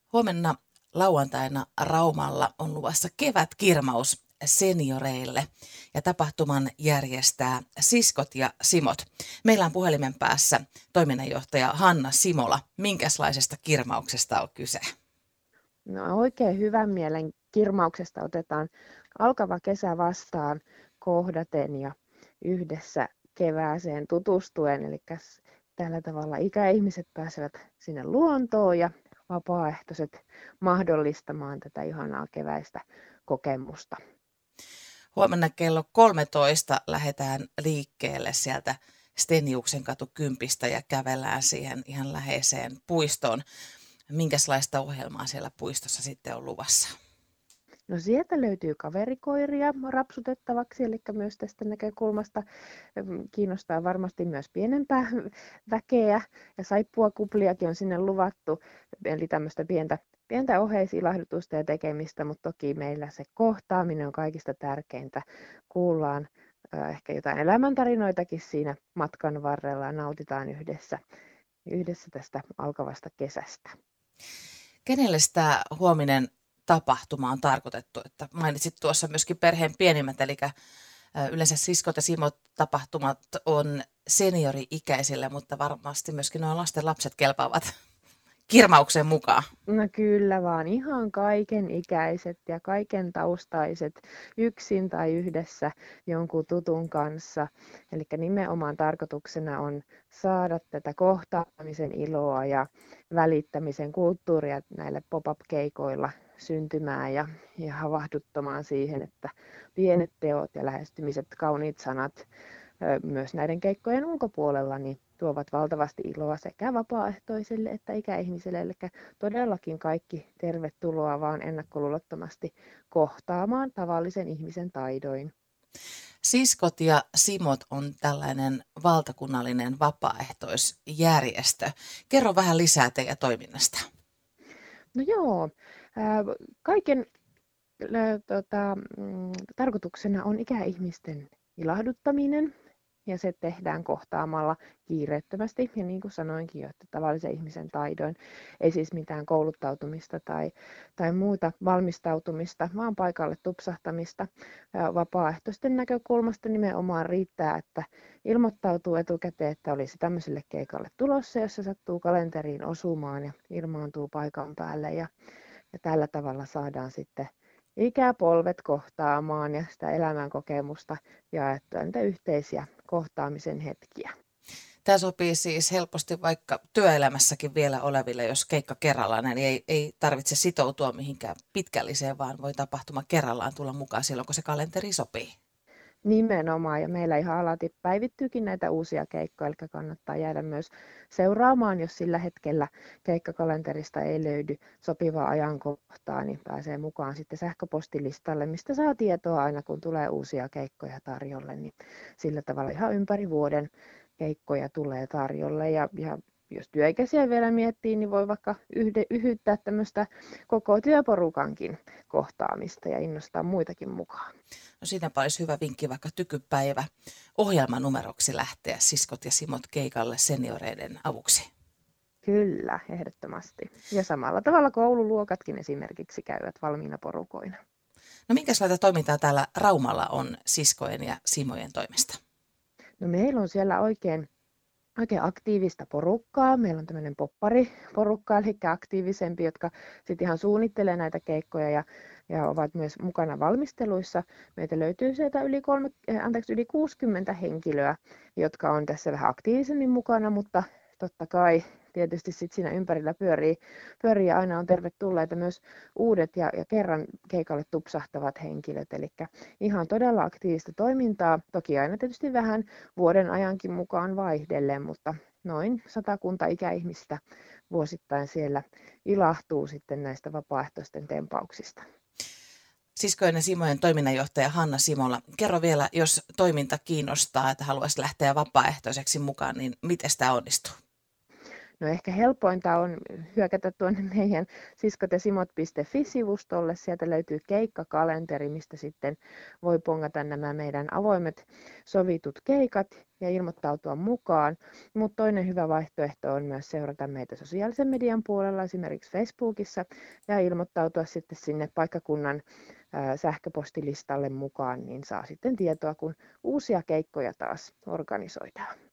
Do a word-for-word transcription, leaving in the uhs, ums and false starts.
Huomenna lauantaina Raumalla on luvassa kevätkirmaus senioreille ja tapahtuman järjestää Siskot ja Simot. Meillä on puhelimen päässä toiminnanjohtaja Hanna Simola. Minkälaisesta kirmauksesta on kyse? No oikein hyvän mielen kirmauksesta otetaan alkava kesä vastaan kohdaten ja yhdessä kevääseen tutustuen. Eli tällä tavalla ikäihmiset pääsevät sinne luontoon ja vapaaehtoiset mahdollistamaan tätä ihanaa keväistä kokemusta. Huomenna kello kolmetoista lähdetään liikkeelle sieltä Steniuksen katu kympistä ja kävellään siihen ihan läheiseen puistoon. Minkälaista ohjelmaa siellä puistossa sitten on luvassa? No sieltä löytyy kaverikoiria rapsutettavaksi, eli myös tästä näkökulmasta kiinnostaa varmasti myös pienempää väkeä. Ja saippuakupliakin on sinne luvattu, eli tämmöistä pientä, pientä oheisilahdutusta ja tekemistä, mutta toki meillä se kohtaaminen on kaikista tärkeintä. Kuullaan äh, ehkä jotain elämäntarinoitakin siinä matkan varrella ja nautitaan yhdessä, yhdessä tästä alkavasta kesästä. Kenelle tämä huominen tapahtuma on tarkoitettu? Että mainitsit tuossa myöskin perheen pienimmät, eli yleensä Siskot ja Simot tapahtumat on seniori-ikäisille, mutta varmasti myöskin nuo lasten lapset kelpaavat kirmaukseen mukaan. No kyllä vaan, ihan kaiken ikäiset ja kaiken taustaiset yksin tai yhdessä jonkun tutun kanssa. Eli nimenomaan tarkoituksena on saada tätä kohtaamisen iloa ja välittämisen kulttuuria näille pop-up-keikoilla syntymään ja, ja havahduttamaan siihen, että pienet teot ja lähestymiset, kauniit sanat myös näiden keikkojen ulkopuolella niin tuovat valtavasti iloa sekä vapaaehtoisille että ikäihmisille. Eli todellakin kaikki tervetuloa vaan ennakkoluulottomasti kohtaamaan tavallisen ihmisen taidoin. Siskot ja Simot on tällainen valtakunnallinen vapaaehtoisjärjestö. Kerro vähän lisää teidän toiminnasta. No joo, kaiken tota, tarkoituksena on ikäihmisten ilahduttaminen. Ja se tehdään kohtaamalla kiireettömästi. Ja niin kuin sanoinkin jo, että tavallisen ihmisen taidoin ei siis mitään kouluttautumista tai, tai muuta valmistautumista, vaan paikalle tupsahtamista. Ja vapaaehtoisten näkökulmasta nimenomaan riittää, että ilmoittautuu etukäteen, että olisi tämmöiselle keikalle tulossa, jos se sattuu kalenteriin osumaan ja ilmaantuu paikan päälle. Ja, ja tällä tavalla saadaan sitten ikäpolvet kohtaamaan ja sitä elämänkokemusta jaettua niitä yhteisiä kohtaamisen hetkiä. Tämä sopii siis helposti vaikka työelämässäkin vielä oleville, jos keikka kerrallaan, niin ei, ei tarvitse sitoutua mihinkään pitkälliseen, vaan voi tapahtuma kerrallaan tulla mukaan silloin, kun se kalenteri sopii. Nimenomaan, ja meillä ihan alati päivittyykin näitä uusia keikkoja, eli kannattaa jäädä myös seuraamaan, jos sillä hetkellä keikkakalenterista ei löydy sopivaa ajankohtaa, niin pääsee mukaan sitten sähköpostilistalle, mistä saa tietoa aina, kun tulee uusia keikkoja tarjolle, niin sillä tavalla ihan ympäri vuoden keikkoja tulee tarjolle, ja, ja jos työikäisiä vielä miettii, niin voi vaikka yhde, yhyttää tämmöistä koko työporukankin kohtaamista ja innostaa muitakin mukaan. No siinäpä olisi hyvä vinkki vaikka tykypäivä ohjelmanumeroksi lähteä Siskot ja Simot keikalle senioreiden avuksi. Kyllä, ehdottomasti. Ja samalla tavalla koululuokatkin esimerkiksi käyvät valmiina porukoina. No minkälaista toimintaa täällä Raumalla on Siskojen ja Simojen toimesta? No meillä on siellä oikein Oikein aktiivista porukkaa. Meillä on tämmöinen poppariporukka, eli aktiivisempi, jotka sitten ihan suunnittelee näitä keikkoja ja, ja ovat myös mukana valmisteluissa. Meitä löytyy sieltä yli, kolme, anteeksi, yli kuusikymmentä henkilöä, jotka on tässä vähän aktiivisemmin mukana, mutta totta kai tietysti sit siinä ympärillä pyörii, pyörii ja aina on tervetulleita myös uudet ja, ja kerran keikalle tupsahtavat henkilöt. Eli ihan todella aktiivista toimintaa, toki aina tietysti vähän vuoden ajankin mukaan vaihdellen, mutta noin satakunta ikäihmistä vuosittain siellä ilahtuu sitten näistä vapaaehtoisten tempauksista. Siskojen ja Simojen toiminnanjohtaja Hanna Simola, kerro vielä, jos toiminta kiinnostaa, että haluaisi lähteä vapaaehtoiseksi mukaan, niin miten tämä onnistuu? No ehkä helpointa on hyökätä tuonne meidän siskotesimot piste fi-sivustolle. Sieltä löytyy keikkakalenteri, mistä sitten voi pongata nämä meidän avoimet sovitut keikat ja ilmoittautua mukaan. Mutta toinen hyvä vaihtoehto on myös seurata meitä sosiaalisen median puolella, esimerkiksi Facebookissa, ja ilmoittautua sitten sinne paikkakunnan ää, sähköpostilistalle mukaan, niin saa sitten tietoa, kun uusia keikkoja taas organisoidaan.